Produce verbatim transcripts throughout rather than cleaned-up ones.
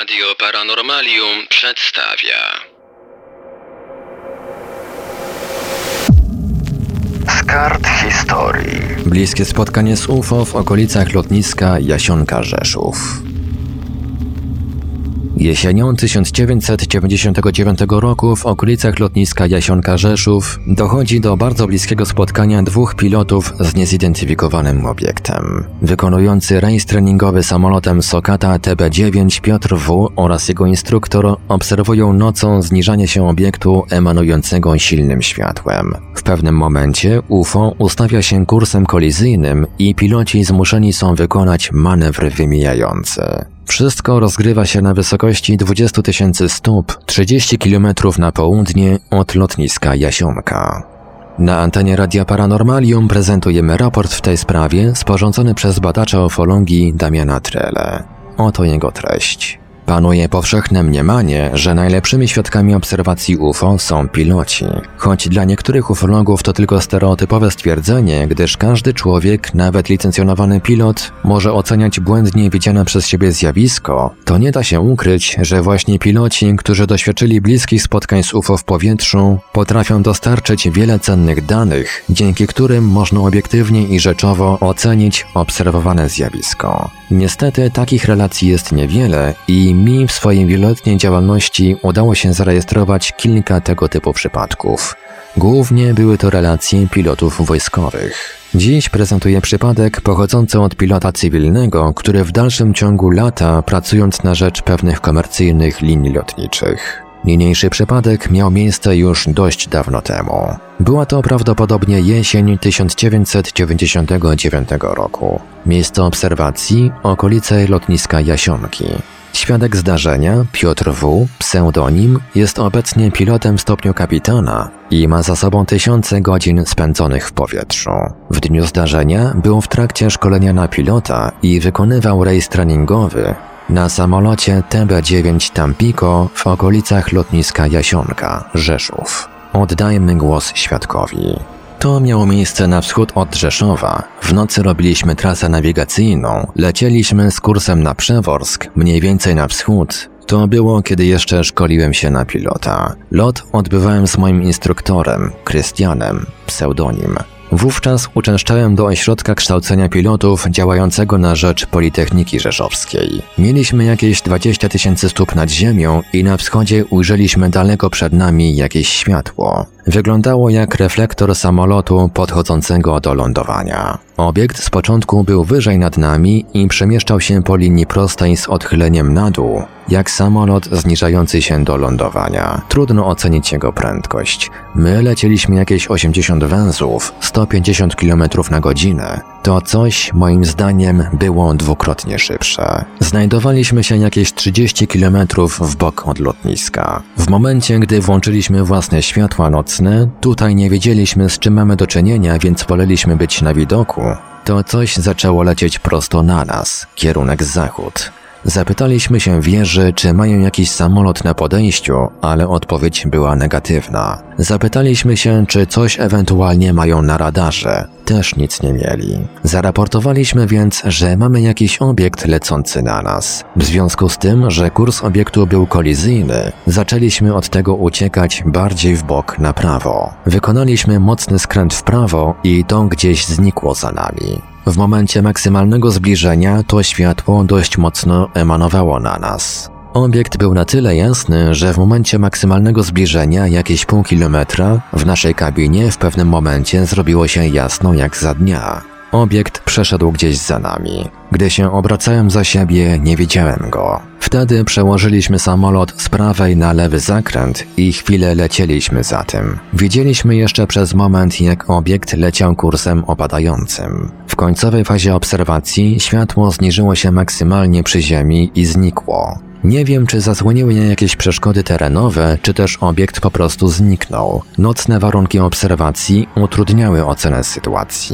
Radio Paranormalium przedstawia Z kart historii. Bliskie spotkanie z U F O w okolicach lotniska Jasionka-Rzeszów. Jesienią tysiąc dziewięćset dziewięćdziesiątego dziewiątego roku w okolicach lotniska Jasionka-Rzeszów dochodzi do bardzo bliskiego spotkania dwóch pilotów z niezidentyfikowanym obiektem. Wykonujący rejs treningowy samolotem Sokata T B dziewięć Piotr W. oraz jego instruktor obserwują nocą zniżanie się obiektu emanującego silnym światłem. W pewnym momencie U F O ustawia się kursem kolizyjnym i piloci zmuszeni są wykonać manewr wymijający. Wszystko rozgrywa się na wysokości dwadzieścia tysięcy stóp, trzydzieści kilometrów na południe od lotniska Jasionka. Na antenie Radia Paranormalium prezentujemy raport w tej sprawie sporządzony przez badacza ufologii Damiana Trele. Oto jego treść. Panuje powszechne mniemanie, że najlepszymi świadkami obserwacji U F O są piloci. Choć dla niektórych ufologów to tylko stereotypowe stwierdzenie, gdyż każdy człowiek, nawet licencjonowany pilot, może oceniać błędnie widziane przez siebie zjawisko, to nie da się ukryć, że właśnie piloci, którzy doświadczyli bliskich spotkań z U F O w powietrzu, potrafią dostarczyć wiele cennych danych, dzięki którym można obiektywnie i rzeczowo ocenić obserwowane zjawisko. Niestety takich relacji jest niewiele i mi w swojej wieloletniej działalności udało się zarejestrować kilka tego typu przypadków. Głównie były to relacje pilotów wojskowych. Dziś prezentuję przypadek pochodzący od pilota cywilnego, który w dalszym ciągu lata pracując na rzecz pewnych komercyjnych linii lotniczych. Niniejszy przypadek miał miejsce już dość dawno temu. Była to prawdopodobnie jesień tysiąc dziewięćset dziewięćdziesiątego dziewiątego roku. Miejsce obserwacji – okolice lotniska Jasionki. Świadek zdarzenia, Piotr W., pseudonim, jest obecnie pilotem w stopniu kapitana i ma za sobą tysiące godzin spędzonych w powietrzu. W dniu zdarzenia był w trakcie szkolenia na pilota i wykonywał rejs treningowy na samolocie T B dziewięć Tampico w okolicach lotniska Jasionka, Rzeszów. Oddajmy głos świadkowi. To miało miejsce na wschód od Rzeszowa. W nocy robiliśmy trasę nawigacyjną, lecieliśmy z kursem na Przeworsk, mniej więcej na wschód. To było, kiedy jeszcze szkoliłem się na pilota. Lot odbywałem z moim instruktorem, Krystianem, pseudonim. Wówczas uczęszczałem do ośrodka kształcenia pilotów działającego na rzecz Politechniki Rzeszowskiej. Mieliśmy jakieś dwadzieścia tysięcy stóp nad ziemią i na wschodzie ujrzeliśmy daleko przed nami jakieś światło. Wyglądało jak reflektor samolotu podchodzącego do lądowania. Obiekt z początku był wyżej nad nami i przemieszczał się po linii prostej z odchyleniem na dół, jak samolot zniżający się do lądowania. Trudno ocenić jego prędkość. My lecieliśmy jakieś osiemdziesiąt węzłów, sto pięćdziesiąt kilometrów na godzinę. To coś, moim zdaniem, było dwukrotnie szybsze. Znajdowaliśmy się jakieś trzydzieści kilometrów w bok od lotniska. W momencie, gdy włączyliśmy własne światła nocne, tutaj nie wiedzieliśmy, z czym mamy do czynienia, więc woleliśmy być na widoku. To coś zaczęło lecieć prosto na nas, kierunek zachód. Zapytaliśmy się wieży, czy mają jakiś samolot na podejściu, ale odpowiedź była negatywna. Zapytaliśmy się, czy coś ewentualnie mają na radarze. Też nic nie mieli. Zaraportowaliśmy więc, że mamy jakiś obiekt lecący na nas. W związku z tym, że kurs obiektu był kolizyjny, zaczęliśmy od tego uciekać bardziej w bok na prawo. Wykonaliśmy mocny skręt w prawo i to gdzieś znikło za nami. W momencie maksymalnego zbliżenia to światło dość mocno emanowało na nas. Obiekt był na tyle jasny, że w momencie maksymalnego zbliżenia jakieś pół kilometra w naszej kabinie w pewnym momencie zrobiło się jasno jak za dnia. Obiekt przeszedł gdzieś za nami. Gdy się obracałem za siebie, nie widziałem go. Wtedy przełożyliśmy samolot z prawej na lewy zakręt i chwilę lecieliśmy za tym. Widzieliśmy jeszcze przez moment, jak obiekt leciał kursem opadającym. W końcowej fazie obserwacji światło zniżyło się maksymalnie przy ziemi i znikło. Nie wiem, czy zasłoniły je jakieś przeszkody terenowe, czy też obiekt po prostu zniknął. Nocne warunki obserwacji utrudniały ocenę sytuacji.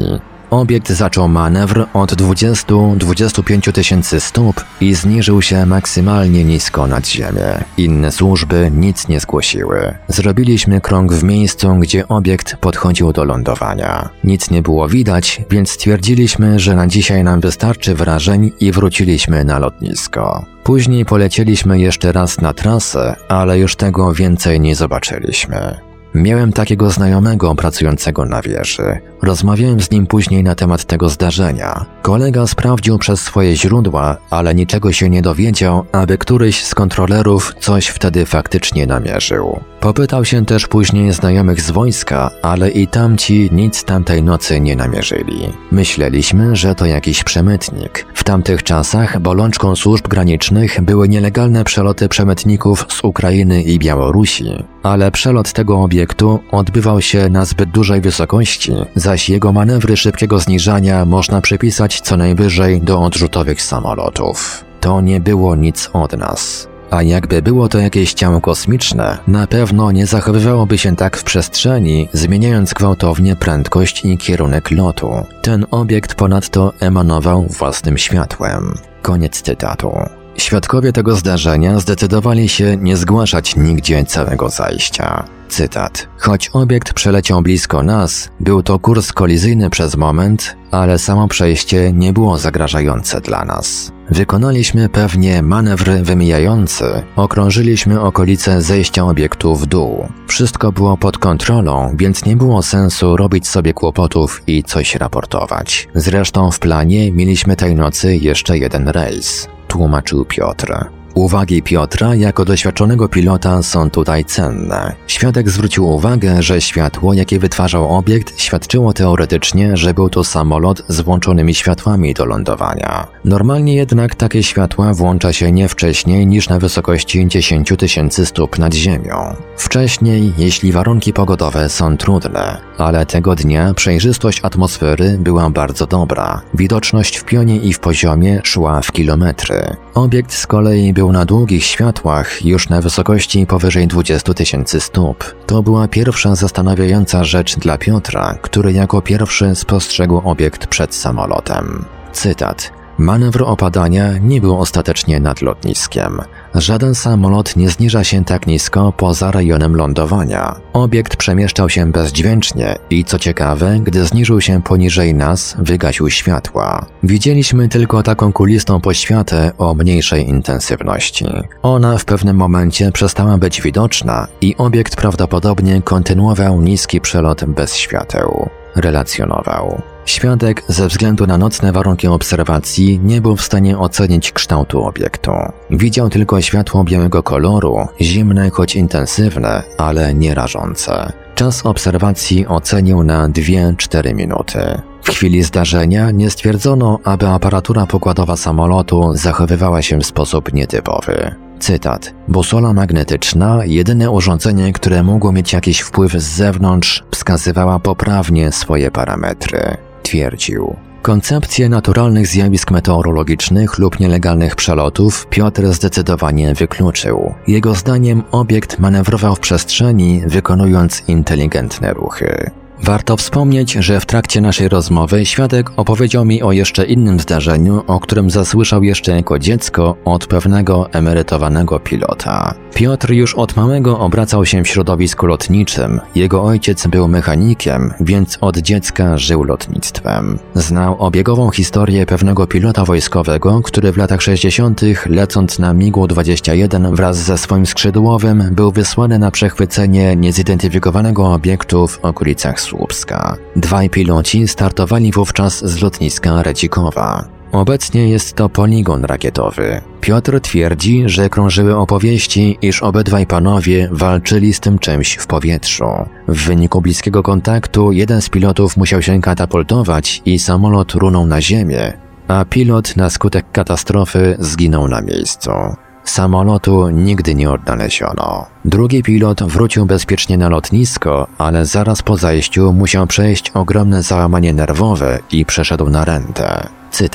Obiekt zaczął manewr od dwudziestu do dwudziestu pięciu tysięcy stóp i zniżył się maksymalnie nisko nad ziemię. Inne służby nic nie zgłosiły. Zrobiliśmy krąg w miejscu, gdzie obiekt podchodził do lądowania. Nic nie było widać, więc stwierdziliśmy, że na dzisiaj nam wystarczy wrażeń i wróciliśmy na lotnisko. Później polecieliśmy jeszcze raz na trasę, ale już tego więcej nie zobaczyliśmy. Miałem takiego znajomego pracującego na wieży. Rozmawiałem z nim później na temat tego zdarzenia. Kolega sprawdził przez swoje źródła, ale niczego się nie dowiedział, aby któryś z kontrolerów coś wtedy faktycznie namierzył. Popytał się też później znajomych z wojska, ale i tamci nic tamtej nocy nie namierzyli. Myśleliśmy, że to jakiś przemytnik. W tamtych czasach bolączką służb granicznych były nielegalne przeloty przemytników z Ukrainy i Białorusi, ale przelot tego obiektu odbywał się na zbyt dużej wysokości, zaś jego manewry szybkiego zniżania można przypisać co najwyżej do odrzutowych samolotów. To nie było nic od nas. A jakby było to jakieś ciało kosmiczne, na pewno nie zachowywałoby się tak w przestrzeni, zmieniając gwałtownie prędkość i kierunek lotu. Ten obiekt ponadto emanował własnym światłem. Koniec cytatu. Świadkowie tego zdarzenia zdecydowali się nie zgłaszać nigdzie całego zajścia. Cytat. Choć obiekt przeleciał blisko nas, był to kurs kolizyjny przez moment, ale samo przejście nie było zagrażające dla nas. Wykonaliśmy pewnie manewr wymijający, okrążyliśmy okolice zejścia obiektu w dół. Wszystko było pod kontrolą, więc nie było sensu robić sobie kłopotów i coś raportować. Zresztą w planie mieliśmy tej nocy jeszcze jeden rejs, tłumaczył Piotr. Uwagi Piotra jako doświadczonego pilota są tutaj cenne. Świadek zwrócił uwagę, że światło, jakie wytwarzał obiekt, świadczyło teoretycznie, że był to samolot z włączonymi światłami do lądowania. Normalnie jednak takie światła włącza się nie wcześniej niż na wysokości dziesięciu tysięcy stóp nad ziemią. Wcześniej, jeśli warunki pogodowe są trudne, ale tego dnia przejrzystość atmosfery była bardzo dobra. Widoczność w pionie i w poziomie szła w kilometry. Obiekt z kolei był na długich światłach już na wysokości powyżej dwudziestu tysięcy stóp. To była pierwsza zastanawiająca rzecz dla Piotra, który jako pierwszy spostrzegł obiekt przed samolotem. Cytat. Manewr opadania nie był ostatecznie nad lotniskiem. Żaden samolot nie zniża się tak nisko poza rejonem lądowania. Obiekt przemieszczał się bezdźwięcznie i co ciekawe, gdy zniżył się poniżej nas, wygasił światła. Widzieliśmy tylko taką kulistą poświatę o mniejszej intensywności. Ona w pewnym momencie przestała być widoczna i obiekt prawdopodobnie kontynuował niski przelot bez świateł. Relacjonował. Świadek ze względu na nocne warunki obserwacji nie był w stanie ocenić kształtu obiektu. Widział tylko światło białego koloru, zimne choć intensywne, ale nie rażące. Czas obserwacji ocenił na dwie do czterech minuty. W chwili zdarzenia nie stwierdzono, aby aparatura pokładowa samolotu zachowywała się w sposób nietypowy. Cytat. Busola magnetyczna, jedyne urządzenie, które mogło mieć jakiś wpływ z zewnątrz, wskazywała poprawnie swoje parametry. Twierdził. Koncepcję naturalnych zjawisk meteorologicznych lub nielegalnych przelotów Piotr zdecydowanie wykluczył. Jego zdaniem obiekt manewrował w przestrzeni, wykonując inteligentne ruchy. Warto wspomnieć, że w trakcie naszej rozmowy świadek opowiedział mi o jeszcze innym zdarzeniu, o którym zasłyszał jeszcze jako dziecko od pewnego emerytowanego pilota. Piotr już od małego obracał się w środowisku lotniczym. Jego ojciec był mechanikiem, więc od dziecka żył lotnictwem. Znał obiegową historię pewnego pilota wojskowego, który w latach sześćdziesiątych lecąc na migu dwadzieścia jeden wraz ze swoim skrzydłowym był wysłany na przechwycenie niezidentyfikowanego obiektu w okolicach Słupska. Dwaj piloci startowali wówczas z lotniska Redzikowa. Obecnie jest to poligon rakietowy. Piotr twierdzi, że krążyły opowieści, iż obydwaj panowie walczyli z tym czymś w powietrzu. W wyniku bliskiego kontaktu jeden z pilotów musiał się katapultować i samolot runął na ziemię, a pilot na skutek katastrofy zginął na miejscu. Samolotu nigdy nie odnaleziono. Drugi pilot wrócił bezpiecznie na lotnisko, ale zaraz po zajściu musiał przejść ogromne załamanie nerwowe i przeszedł na rentę. Cytat.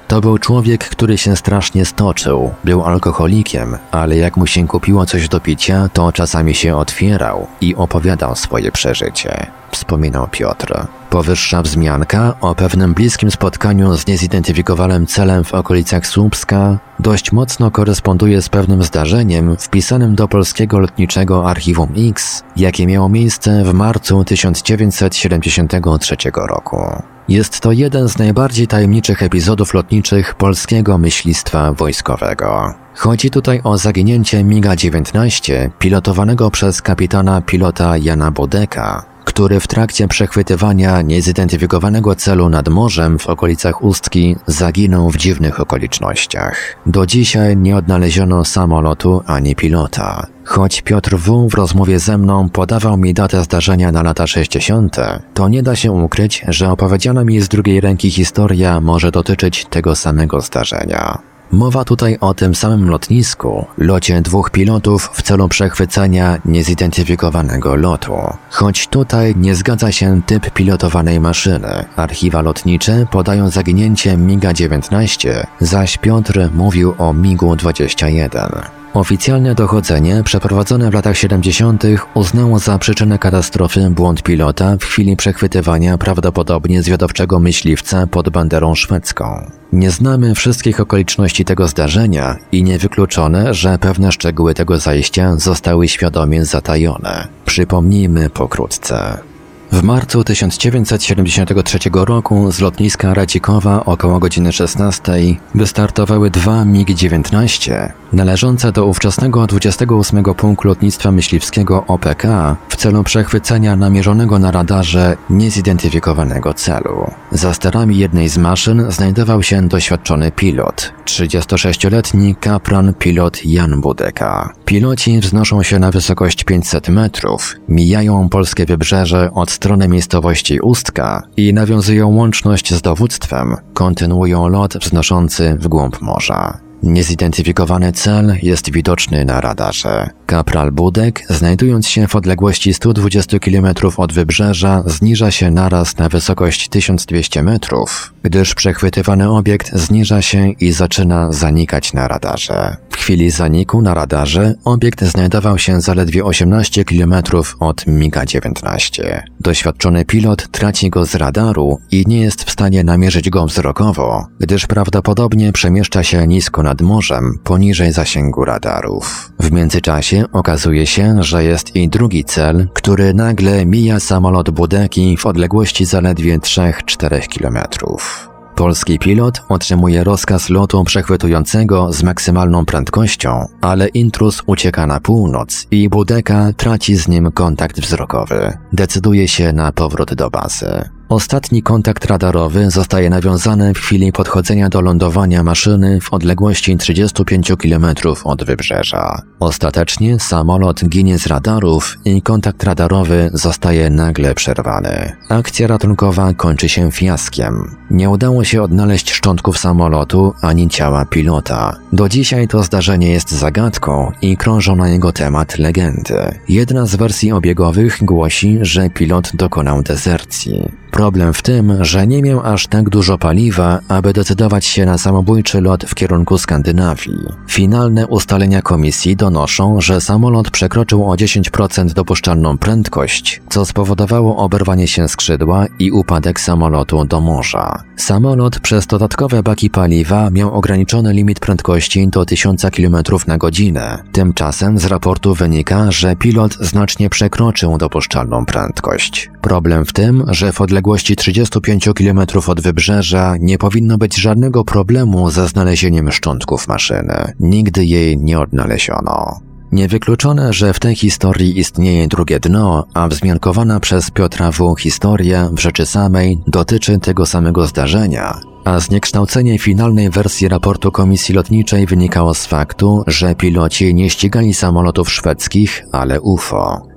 To był człowiek, który się strasznie stoczył. Był alkoholikiem, ale jak mu się kupiło coś do picia, to czasami się otwierał i opowiadał swoje przeżycie. Wspominał Piotr. Powyższa wzmianka o pewnym bliskim spotkaniu z niezidentyfikowanym celem w okolicach Słupska dość mocno koresponduje z pewnym zdarzeniem wpisanym do polskiego lotniczego Archiwum X, jakie miało miejsce w marcu tysiąc dziewięćset siedemdziesiątego trzeciego roku. Jest to jeden z najbardziej tajemniczych epizodów lotniczych polskiego myślistwa wojskowego. Chodzi tutaj o zaginięcie miga dziewiętnaście pilotowanego przez kapitana pilota Jana Budeka, który w trakcie przechwytywania niezidentyfikowanego celu nad morzem w okolicach Ustki zaginął w dziwnych okolicznościach. Do dzisiaj nie odnaleziono samolotu ani pilota. Choć Piotr W. w rozmowie ze mną podawał mi datę zdarzenia na lata sześćdziesiąte, to nie da się ukryć, że opowiedziana mi z drugiej ręki historia może dotyczyć tego samego zdarzenia. Mowa tutaj o tym samym lotnisku, locie dwóch pilotów w celu przechwycenia niezidentyfikowanego lotu. Choć tutaj nie zgadza się typ pilotowanej maszyny. Archiwa lotnicze podają zaginięcie miga dziewiętnaście, zaś Piotr mówił o migu dwadzieścia jeden. Oficjalne dochodzenie przeprowadzone w latach siedemdziesiątych uznało za przyczynę katastrofy błąd pilota w chwili przechwytywania prawdopodobnie zwiadowczego myśliwca pod banderą szwedzką. Nie znamy wszystkich okoliczności tego zdarzenia i niewykluczone, że pewne szczegóły tego zajścia zostały świadomie zatajone. Przypomnijmy pokrótce. W marcu tysiąc dziewięćset siedemdziesiątego trzeciego roku z lotniska Radzikowa około godziny szesnastej wystartowały dwa mig dziewiętnaście należące do ówczesnego dwudziestego ósmego Pułku Lotnictwa Myśliwskiego O P K w celu przechwycenia namierzonego na radarze niezidentyfikowanego celu. Za sterami jednej z maszyn znajdował się doświadczony pilot, trzydziestosześcioletni kapran pilot Jan Budeka. Piloci wznoszą się na wysokość pięćset metrów, mijają polskie wybrzeże od strony miejscowości Ustka i nawiązują łączność z dowództwem, kontynuują lot wznoszący w głąb morza. Niezidentyfikowany cel jest widoczny na radarze. Kapral Budek, znajdując się w odległości stu dwudziestu kilometrów od wybrzeża, zniża się naraz na wysokość tysiąc dwieście metrów, gdyż przechwytywany obiekt zniża się i zaczyna zanikać na radarze. W chwili zaniku na radarze obiekt znajdował się zaledwie osiemnaście kilometrów od miga dziewiętnaście. Doświadczony pilot traci go z radaru i nie jest w stanie namierzyć go wzrokowo, gdyż prawdopodobnie przemieszcza się nisko nad morzem, poniżej zasięgu radarów. W międzyczasie okazuje się, że jest i drugi cel, który nagle mija samolot Budeki w odległości zaledwie trzy do czterech kilometrów. Polski pilot otrzymuje rozkaz lotu przechwytującego z maksymalną prędkością, ale intruz ucieka na północ i Budeka traci z nim kontakt wzrokowy. Decyduje się na powrót do bazy. Ostatni kontakt radarowy zostaje nawiązany w chwili podchodzenia do lądowania maszyny w odległości trzydziestu pięciu kilometrów od wybrzeża. Ostatecznie samolot ginie z radarów i kontakt radarowy zostaje nagle przerwany. Akcja ratunkowa kończy się fiaskiem. Nie udało się odnaleźć szczątków samolotu ani ciała pilota. Do dzisiaj to zdarzenie jest zagadką i krążą na jego temat legendy. Jedna z wersji obiegowych głosi, że pilot dokonał dezercji. Problem w tym, że nie miał aż tak dużo paliwa, aby decydować się na samobójczy lot w kierunku Skandynawii. Finalne ustalenia komisji donoszą, że samolot przekroczył o dziesięć procent dopuszczalną prędkość, co spowodowało oberwanie się skrzydła i upadek samolotu do morza. Samolot przez dodatkowe baki paliwa miał ograniczony limit prędkości do tysiąc kilometrów na godzinę. Tymczasem z raportu wynika, że pilot znacznie przekroczył dopuszczalną prędkość. Problem w tym, że w odległości trzydziestu pięciu kilometrów od wybrzeża nie powinno być żadnego problemu ze znalezieniem szczątków maszyny. Nigdy jej nie odnaleziono. Niewykluczone, że w tej historii istnieje drugie dno, a wzmiankowana przez Piotra W. historia w rzeczy samej dotyczy tego samego zdarzenia, a zniekształcenie finalnej wersji raportu Komisji Lotniczej wynikało z faktu, że piloci nie ścigali samolotów szwedzkich, ale U F O.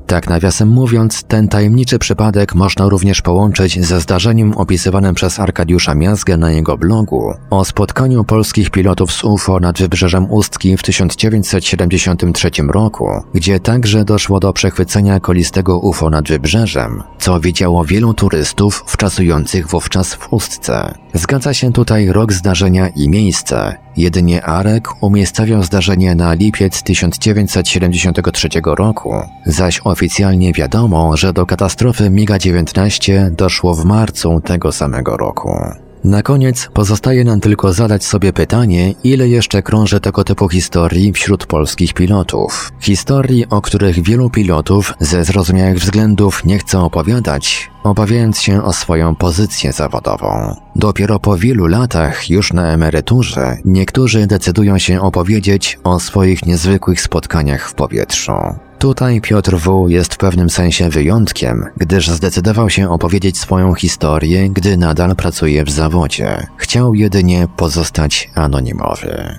Tak nawiasem mówiąc, ten tajemniczy przypadek można również połączyć ze zdarzeniem opisywanym przez Arkadiusza Miazgę na jego blogu o spotkaniu polskich pilotów z U F O nad wybrzeżem Ustki w tysiąc dziewięćset siedemdziesiątym trzecim roku, gdzie także doszło do przechwycenia kolistego U F O nad wybrzeżem, co widziało wielu turystów wczasujących wówczas w Ustce. Zgadza się tutaj rok zdarzenia i miejsce. Jedynie Arek umiejscowiał zdarzenie na lipiec tysiąc dziewięćset siedemdziesiątego trzeciego roku, zaś oficjalnie wiadomo, że do katastrofy MiGa dziewiętnaście doszło w marcu tego samego roku. Na koniec pozostaje nam tylko zadać sobie pytanie, ile jeszcze krąży tego typu historii wśród polskich pilotów. Historii, o których wielu pilotów ze zrozumiałych względów nie chce opowiadać, obawiając się o swoją pozycję zawodową. Dopiero po wielu latach, już na emeryturze, niektórzy decydują się opowiedzieć o swoich niezwykłych spotkaniach w powietrzu. Tutaj Piotr W. jest w pewnym sensie wyjątkiem, gdyż zdecydował się opowiedzieć swoją historię, gdy nadal pracuje w zawodzie. Chciał jedynie pozostać anonimowy.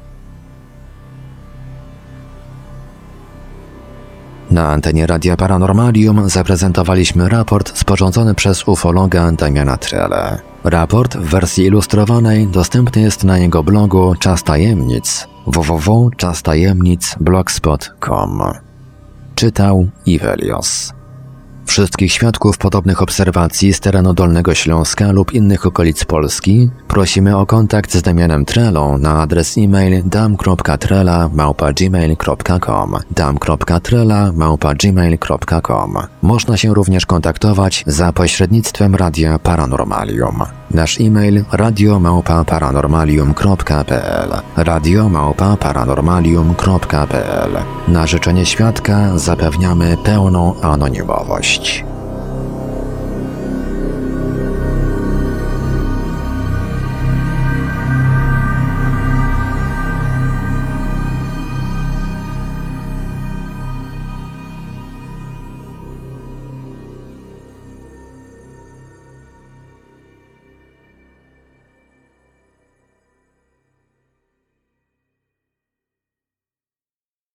Na antenie Radia Paranormalium zaprezentowaliśmy raport sporządzony przez ufologa Damiana Trele. Raport w wersji ilustrowanej dostępny jest na jego blogu Czas Tajemnic w w w kropka czas tajemnic kropka blogspot kropka com. Czytał Ivelios. Wszystkich świadków podobnych obserwacji z terenu Dolnego Śląska lub innych okolic Polski prosimy o kontakt z Damianem Trelą na adres e-mail dam kropka trela małpa gmail kropka com dam kropka trela małpa gmail kropka com. Można się również kontaktować za pośrednictwem Radia Paranormalium. Nasz e-mail radio małpa paranormalium kropka p l radio małpa paranormalium kropka p l. Na życzenie świadka zapewniamy pełną anonimowość.